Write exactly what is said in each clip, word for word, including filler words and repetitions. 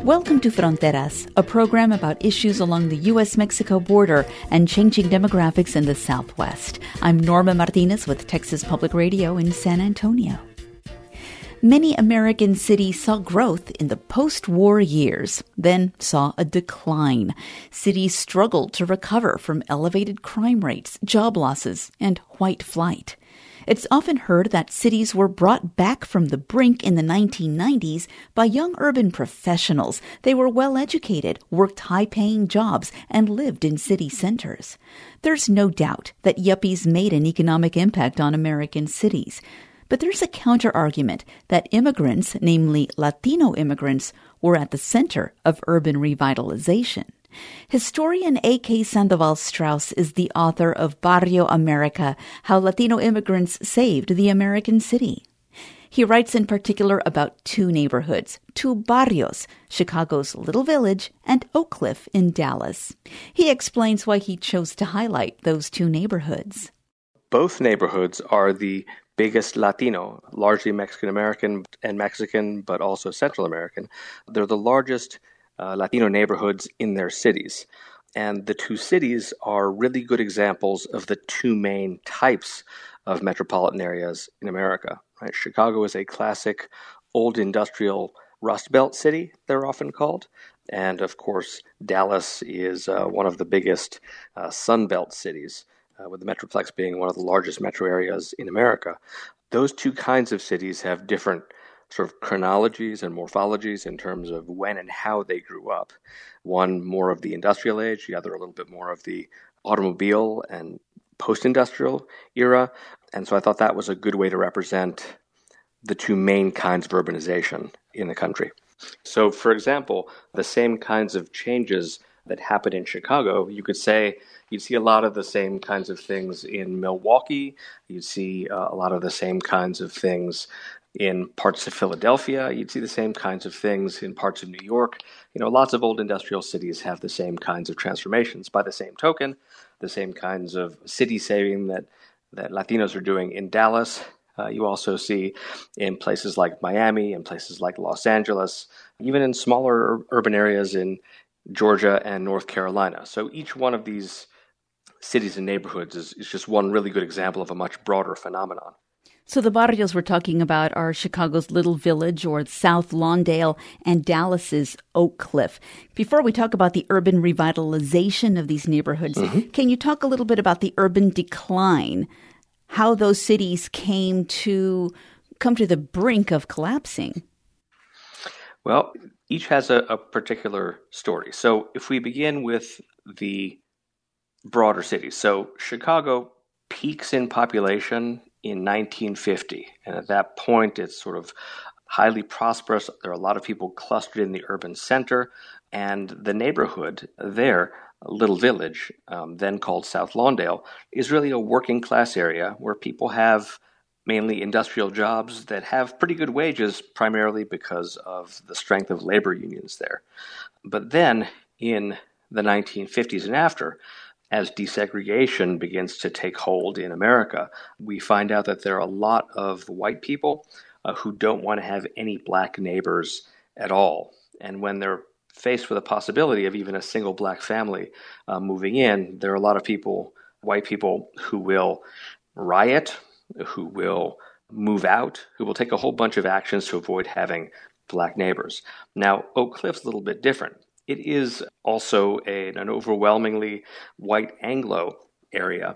Welcome to Fronteras, a program about issues along the U S Mexico border and changing demographics in the Southwest. I'm Norma Martinez with Texas Public Radio in San Antonio. Many American cities saw growth in the post-war years, then saw a decline. Cities struggled to recover from elevated crime rates, job losses, and white flight. It's often heard that cities were brought back from the brink in the nineteen nineties by young urban professionals. They were well-educated, worked high-paying jobs, and lived in city centers. There's no doubt that yuppies made an economic impact on American cities. But there's a counter-argument that immigrants, namely Latino immigrants, were at the center of urban revitalization. Historian A K Sandoval Strauss is the author of Barrio America, How Latino Immigrants Saved the American City. He writes in particular about two neighborhoods, two barrios, Chicago's Little Village and Oak Cliff in Dallas. He explains why he chose to highlight those two neighborhoods. Both neighborhoods are the biggest Latino, largely Mexican-American and Mexican, but also Central American. They're the largest uh, Latino neighborhoods in their cities. And the two cities are really good examples of the two main types of metropolitan areas in America. Right? Chicago is a classic old industrial Rust Belt city, they're often called. And of course, Dallas is uh, one of the biggest uh, Sun Belt cities, Uh, with the Metroplex being one of the largest metro areas in America. Those two kinds of cities have different sort of chronologies and morphologies in terms of when and how they grew up. One more of the industrial age, the other a little bit more of the automobile and post-industrial era. And so I thought that was a good way to represent the two main kinds of urbanization in the country. So, for example, the same kinds of changes that happened in Chicago, you could say you'd see a lot of the same kinds of things in Milwaukee. You'd see uh, a lot of the same kinds of things in parts of Philadelphia. You'd see the same kinds of things in parts of New York. You know, lots of old industrial cities have the same kinds of transformations. By the same token, the same kinds of city saving that, that Latinos are doing in Dallas, uh, you also see in places like Miami and places like Los Angeles, even in smaller ur- urban areas in Georgia and North Carolina. So each one of these cities and neighborhoods is, is just one really good example of a much broader phenomenon. So the barrios we're talking about are Chicago's Little Village or South Lawndale and Dallas's Oak Cliff. Before we talk about the urban revitalization of these neighborhoods, mm-hmm. can you talk a little bit about the urban decline, how those cities came to come to the brink of collapsing? Well, each has a, a particular story. So if we begin with the broader cities. So Chicago peaks in population in nineteen fifty. And at that point, it's sort of highly prosperous. There are a lot of people clustered in the urban center. And the neighborhood there, Little Village, um, then called South Lawndale, is really a working class area where people have mainly industrial jobs that have pretty good wages, primarily because of the strength of labor unions there. But then in the nineteen fifties and after, as desegregation begins to take hold in America, we find out that there are a lot of white people uh, who don't want to have any black neighbors at all. And when they're faced with the possibility of even a single black family uh, moving in, there are a lot of people, white people, who will riot, who will move out, who will take a whole bunch of actions to avoid having black neighbors. Now, Oak Cliff's a little bit different. It is also a, an overwhelmingly white Anglo area.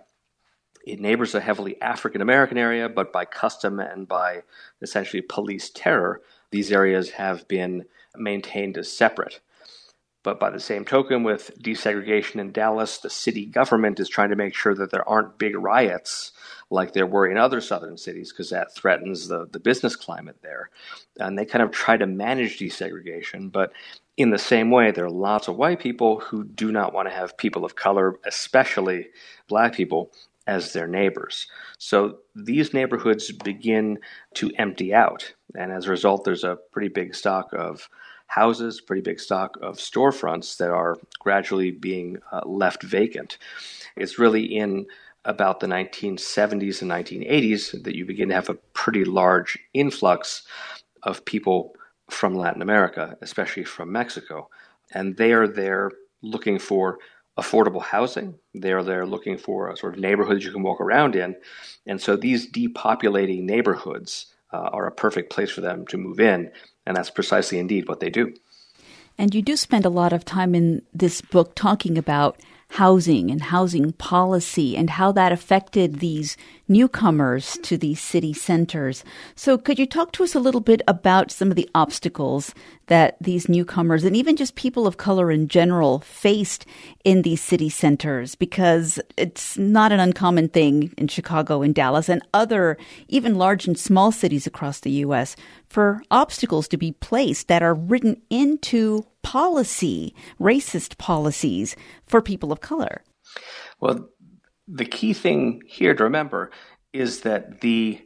It neighbors a heavily African-American area, but by custom and by essentially police terror, these areas have been maintained as separate. But by the same token, with desegregation in Dallas, the city government is trying to make sure that there aren't big riots like there were in other southern cities, because that threatens the, the business climate there. And they kind of try to manage desegregation. But in the same way, there are lots of white people who do not want to have people of color, especially black people, as their neighbors. So these neighborhoods begin to empty out. And as a result, there's a pretty big stock of houses, pretty big stock of storefronts that are gradually being uh, left vacant. It's really in about the nineteen seventies and nineteen eighties that you begin to have a pretty large influx of people from Latin America, especially from Mexico. And they are there looking for affordable housing. They are there looking for a sort of neighborhood you can walk around in. And so these depopulating neighborhoods uh, are a perfect place for them to move in. And that's precisely indeed what they do. And you do spend a lot of time in this book talking about housing and housing policy and how that affected these newcomers to these city centers. So could you talk to us a little bit about some of the obstacles that these newcomers and even just people of color in general faced in these city centers? Because it's not an uncommon thing in Chicago and Dallas and other even large and small cities across the U S for obstacles to be placed that are written into policy, racist policies for people of color. Well, the key thing here to remember is that the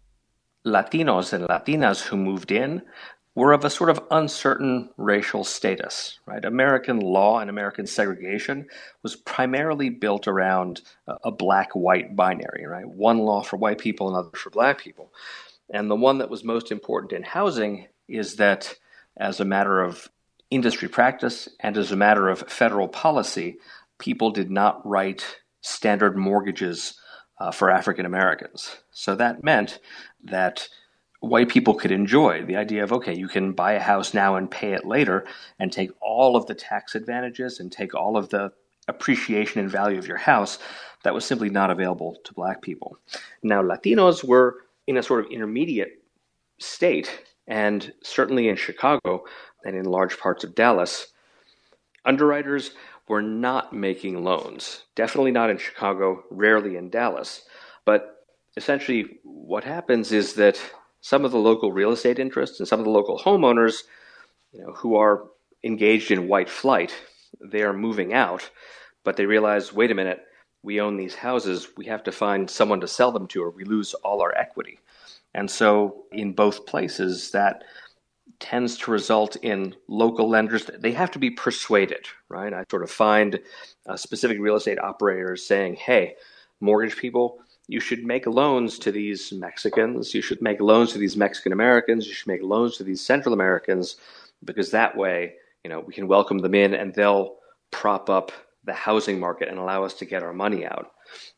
Latinos and Latinas who moved in were of a sort of uncertain racial status, right? American law and American segregation was primarily built around a black-white binary, right? One law for white people, another for black people. And the one that was most important in housing is that as a matter of industry practice and as a matter of federal policy, people did not write standard mortgages uh, for African Americans. So that meant that white people could enjoy the idea of, okay, you can buy a house now and pay it later and take all of the tax advantages and take all of the appreciation and value of your house. That was simply not available to black people. Now, Latinos were in a sort of intermediate state, and certainly in Chicago and in large parts of Dallas, underwriters were not making loans. Definitely not in Chicago, rarely in Dallas. But essentially what happens is that some of the local real estate interests and some of the local homeowners, you know, who are engaged in white flight, they are moving out, but they realize, wait a minute, we own these houses, we have to find someone to sell them to or we lose all our equity. And so in both places, that tends to result in local lenders. They have to be persuaded, right? I sort of find uh, specific real estate operators saying, hey, mortgage people, you should make loans to these Mexicans. You should make loans to these Mexican Americans. You should make loans to these Central Americans, because that way, you know, we can welcome them in and they'll prop up the housing market and allow us to get our money out.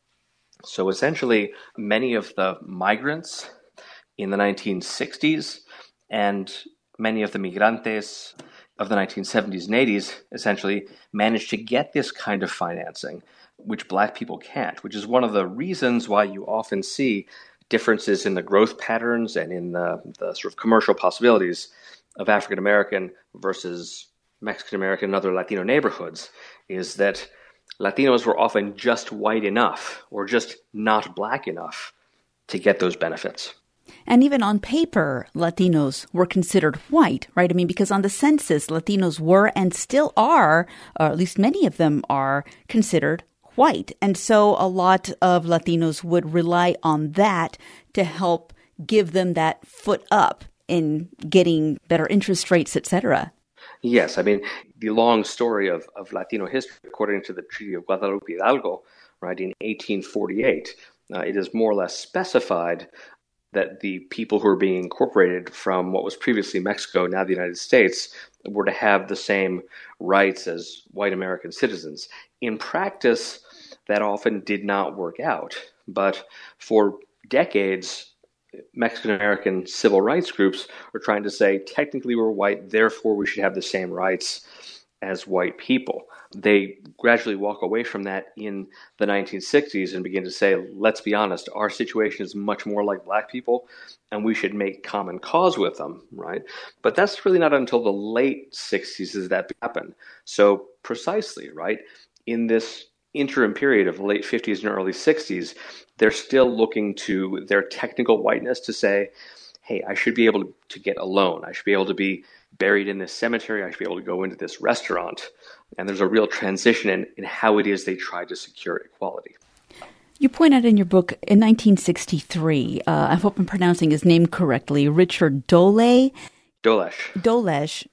So essentially, many of the migrants in the nineteen sixties and many of the migrantes of the nineteen seventies and eighties essentially managed to get this kind of financing, which black people can't, which is one of the reasons why you often see differences in the growth patterns and in the, the sort of commercial possibilities of African American versus Mexican American and other Latino neighborhoods, is that Latinos were often just white enough or just not black enough to get those benefits. And even on paper, Latinos were considered white, right? I mean, because on the census, Latinos were and still are, or at least many of them are, considered white. And so a lot of Latinos would rely on that to help give them that foot up in getting better interest rates, et cetera. Yes, I mean, the long story of, of Latino history, according to the Treaty of Guadalupe Hidalgo, right, in eighteen forty-eight, uh, it is more or less specified that the people who are being incorporated from what was previously Mexico, now the United States, were to have the same rights as white American citizens. In practice, that often did not work out. But for decades, Mexican American civil rights groups were trying to say, technically we're white, therefore we should have the same rights as white people. They gradually walk away from that in the nineteen sixties and begin to say, let's be honest, our situation is much more like black people and we should make common cause with them, right? But that's really not until the late sixties does that happen. So precisely, right, in this interim period of the late fifties and early sixties, they're still looking to their technical whiteness to say, hey, I should be able to get a loan. I should be able to be buried in this cemetery. I should be able to go into this restaurant. And there's a real transition in, in how it is they try to secure equality. You point out in your book, in nineteen sixty-three, uh, I hope I'm pronouncing his name correctly, Richard Dole. Dolesh. Dolesh.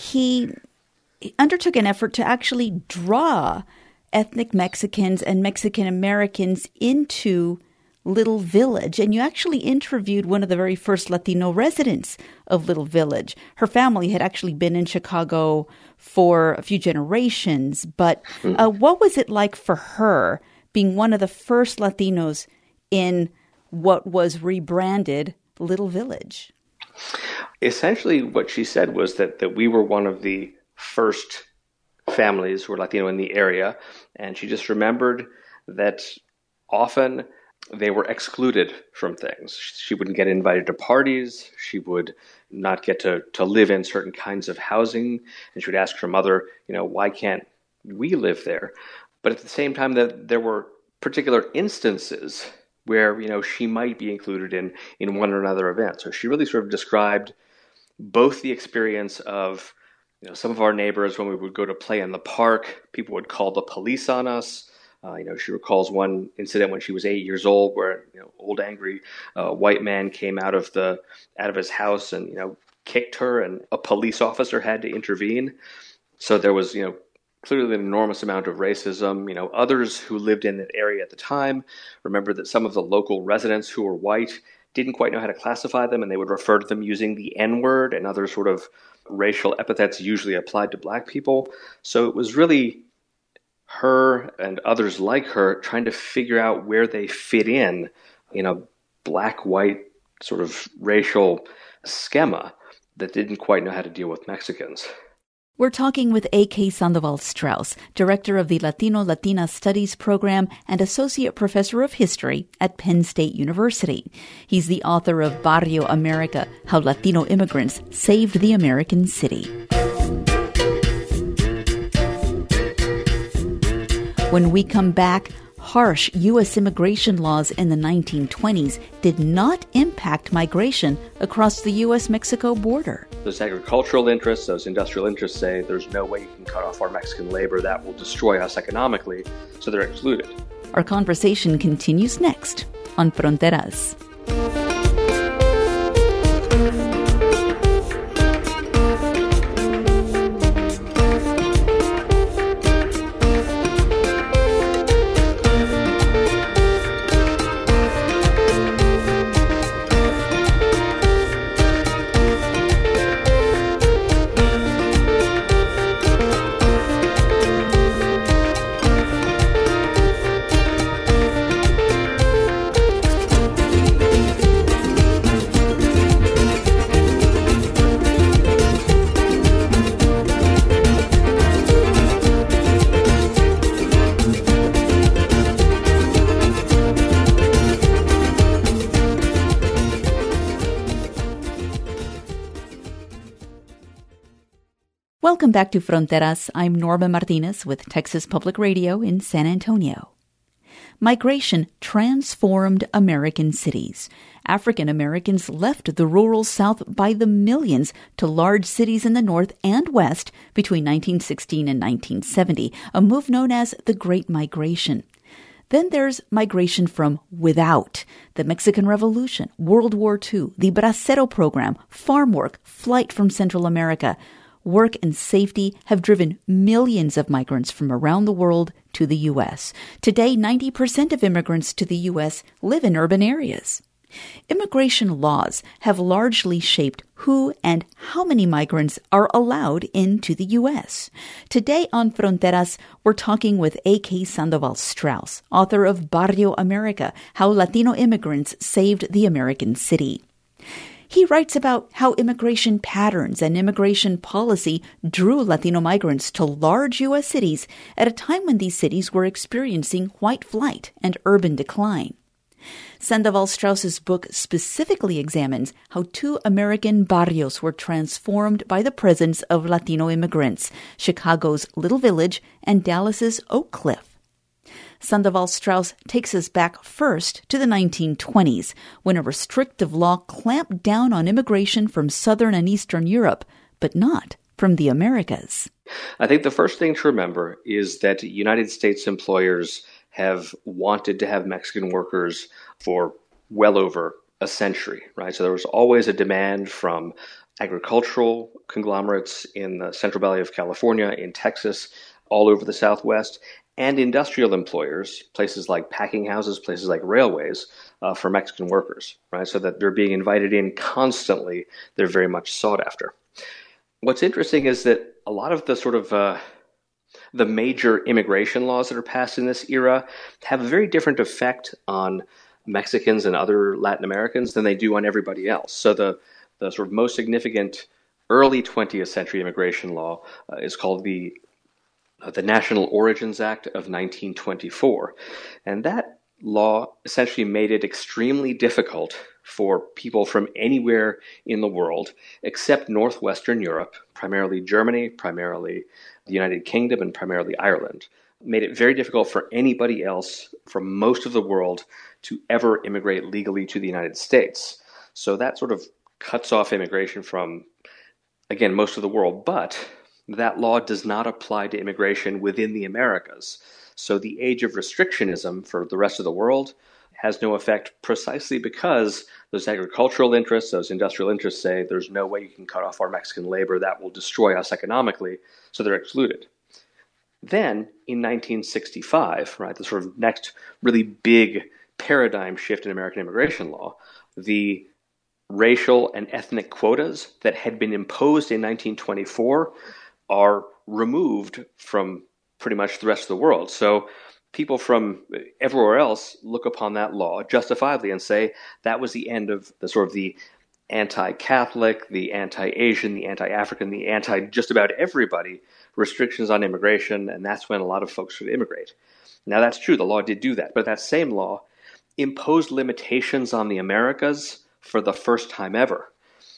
He undertook an effort to actually draw ethnic Mexicans and Mexican Americans into Little Village, and you actually interviewed one of the very first Latino residents of Little Village. Her family had actually been in Chicago for a few generations, but uh, what was it like for her being one of the first Latinos in what was rebranded Little Village? Essentially, what she said was that, that we were one of the first families who were Latino in the area, and she just remembered that often they were excluded from things. She wouldn't get invited to parties. She would not get to, to live in certain kinds of housing. And she would ask her mother, you know, why can't we live there? But at the same time, that there were particular instances where, you know, she might be included in, in one or another event. So she really sort of described both the experience of, you know, some of our neighbors, when we would go to play in the park, people would call the police on us. Uh, you know, she recalls one incident when she was eight years old, where, you know, old angry uh, white man came out of the out of his house and, you know, kicked her, and a police officer had to intervene. So there was, you know, clearly an enormous amount of racism. You know, others who lived in that area at the time remember that some of the local residents who were white didn't quite know how to classify them, and they would refer to them using the N-word and other sort of racial epithets usually applied to black people. So it was really her and others like her trying to figure out where they fit in, in a black-white sort of racial schema that didn't quite know how to deal with Mexicans. We're talking with A K Sandoval Strauss, director of the Latino Latina Studies program and associate professor of history at Penn State University. He's the author of Barrio America, How Latino Immigrants Saved the American City. When we come back, harsh U S immigration laws in the nineteen twenties did not impact migration across the U S Mexico border. Those agricultural interests, those industrial interests say there's no way you can cut off our Mexican labor. That will destroy us economically, so they're excluded. Our conversation continues next on Fronteras. Welcome back to Fronteras. I'm Norma Martinez with Texas Public Radio in San Antonio. Migration transformed American cities. African Americans left the rural South by the millions to large cities in the North and West between nineteen sixteen and nineteen seventy, a move known as the Great Migration. Then there's migration from without. The Mexican Revolution, World War Two, the Bracero program, farm work, flight from Central America. Work and safety have driven millions of migrants from around the world to the U S. Today, ninety percent of immigrants to the U S live in urban areas. Immigration laws have largely shaped who and how many migrants are allowed into the U S. Today on Fronteras, we're talking with A K Sandoval Strauss, author of Barrio America, How Latino Immigrants Saved the American City. He writes about how immigration patterns and immigration policy drew Latino migrants to large U S cities at a time when these cities were experiencing white flight and urban decline. Sandoval Strauss's book specifically examines how two American barrios were transformed by the presence of Latino immigrants, Chicago's Little Village and Dallas's Oak Cliff. Sandoval Strauss takes us back first to the nineteen twenties, when a restrictive law clamped down on immigration from Southern and Eastern Europe, but not from the Americas. I think the first thing to remember is that United States employers have wanted to have Mexican workers for well over a century, right? So there was always a demand from agricultural conglomerates in the Central Valley of California, in Texas, all over the Southwest, and industrial employers, places like packing houses, places like railways, uh, for Mexican workers, right? So that they're being invited in constantly. They're very much sought after. What's interesting is that a lot of the sort of uh, the major immigration laws that are passed in this era have a very different effect on Mexicans and other Latin Americans than they do on everybody else. So the, the sort of most significant early twentieth century immigration law uh, is called the uh, the National Origins Act of nineteen twenty-four. And that law essentially made it extremely difficult for people from anywhere in the world except Northwestern Europe, primarily Germany, primarily the United Kingdom, and primarily Ireland, made it very difficult for anybody else from most of the world to ever immigrate legally to the United States. So that sort of cuts off immigration from, again, most of the world. But that law does not apply to immigration within the Americas. So the age of restrictionism for the rest of the world has no effect precisely because those agricultural interests, those industrial interests say there's no way you can cut off our Mexican labor, that will destroy us economically, so they're excluded. Then, in nineteen sixty-five, right, the sort of next really big paradigm shift in American immigration law, the racial and ethnic quotas that had been imposed in nineteen twenty-four are removed from pretty much the rest of the world. So people from everywhere else look upon that law justifiably and say that was the end of the sort of the anti-Catholic, the anti-Asian, the anti-African, the anti-just about everybody restrictions on immigration, and that's when a lot of folks would immigrate. Now that's true, the law did do that, but that same law imposed limitations on the Americas for the first time ever.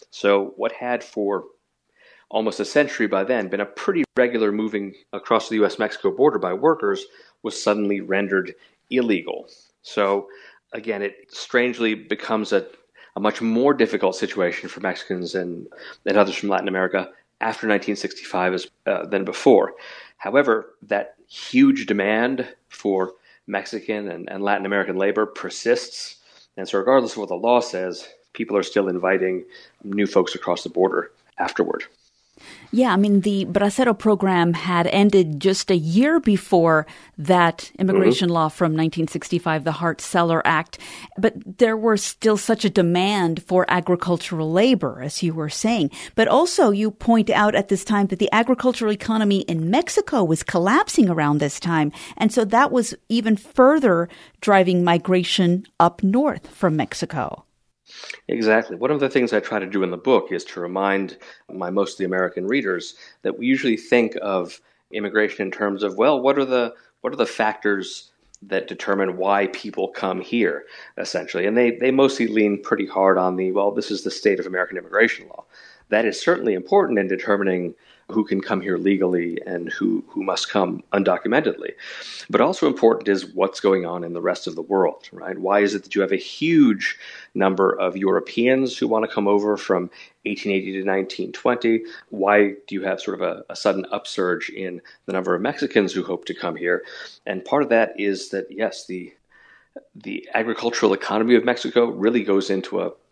So what had for almost a century by then been a pretty regular moving across the U S Mexico border by workers was suddenly rendered illegal. So again, it strangely becomes a, a much more difficult situation for Mexicans and, and others from Latin America after nineteen sixty-five as, uh, than before. However, that huge demand for Mexican and, and Latin American labor persists. And so regardless of what the law says, people are still inviting new folks across the border afterward. Yeah, I mean, the Bracero program had ended just a year before that immigration mm-hmm. law from nineteen sixty-five, the Hart-Celler Act. But there was still such a demand for agricultural labor, as you were saying. But also, you point out at this time that the agricultural economy in Mexico was collapsing around this time. And so that was even further driving migration up north from Mexico. Exactly. One of the things I try to do in the book is to remind my mostly American readers that we usually think of immigration in terms of, well, what are the what are the factors that determine why people come here, essentially? And they, they mostly lean pretty hard on the, well, this is the state of American immigration law. That is certainly important in determining who can come here legally and who, who must come undocumentedly. But also important is what's going on in the rest of the world, right? Why is it that you have a huge number of Europeans who want to come over from eighteen eighty to nineteen twenty? Why do you have sort of a, a sudden upsurge in the number of Mexicans who hope to come here? And part of that is that, yes, the the agricultural economy of Mexico really goes into a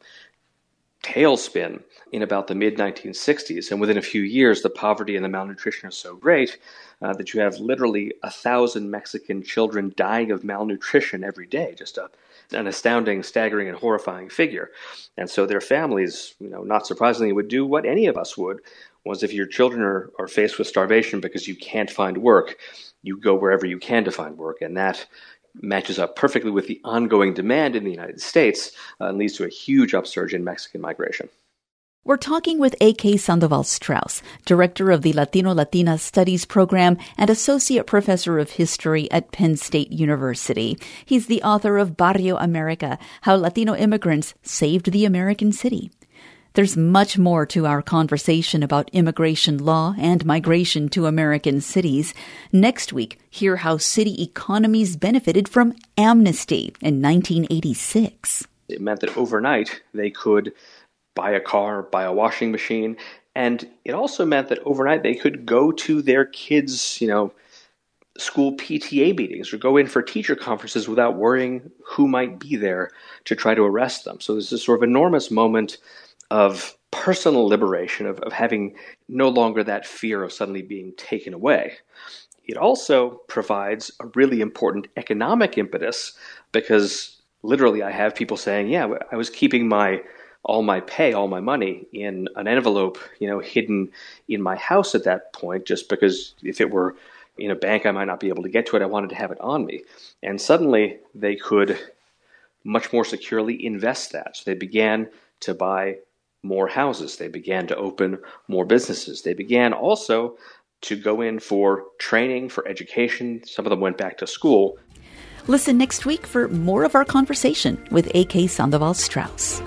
tailspin in about the mid nineteen sixties. And within a few years, the poverty and the malnutrition are so great uh, that you have literally a thousand Mexican children dying of malnutrition every day, just a, an astounding, staggering, and horrifying figure. And so their families, you know, not surprisingly, would do what any of us would, was if your children are, are faced with starvation because you can't find work, you go wherever you can to find work. And that matches up perfectly with the ongoing demand in the United States uh, and leads to a huge upsurge in Mexican migration. We're talking with A K Sandoval Strauss, director of the Latino Latina Studies program and associate professor of history at Penn State University. He's the author of Barrio America, How Latino Immigrants Saved the American City. There's much more to our conversation about immigration law and migration to American cities. Next week, hear how city economies benefited from amnesty in nineteen eighty-six. It meant that overnight they could buy a car, buy a washing machine, and it also meant that overnight they could go to their kids', you know, school P T A meetings or go in for teacher conferences without worrying who might be there to try to arrest them. So there's this sort of enormous moment of personal liberation, of, of having no longer that fear of suddenly being taken away. it also provides a really important economic impetus because literally I have people saying, yeah, I was keeping my all my pay, all my money in an envelope, you know, hidden in my house at that point, just because if it were in a bank, I might not be able to get to it. I wanted to have it on me. And suddenly they could much more securely invest that. So they began to buy more houses. They began to open more businesses. They began also to go in for training, for education. Some of them went back to school. Listen next week for more of our conversation with A K Sandoval Strauss.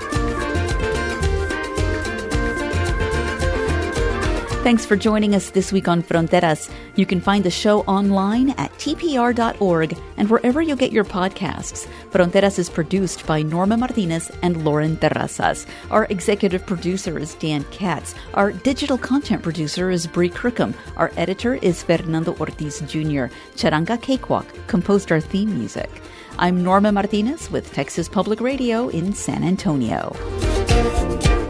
Thanks for joining us this week on Fronteras. You can find the show online at T P R dot org and wherever you get your podcasts. Fronteras is produced by Norma Martinez and Lauren Terrazas. Our executive producer is Dan Katz. Our digital content producer is Brie Crookham. Our editor is Fernando Ortiz Junior Charanga Cakewalk composed our theme music. I'm Norma Martinez with Texas Public Radio in San Antonio.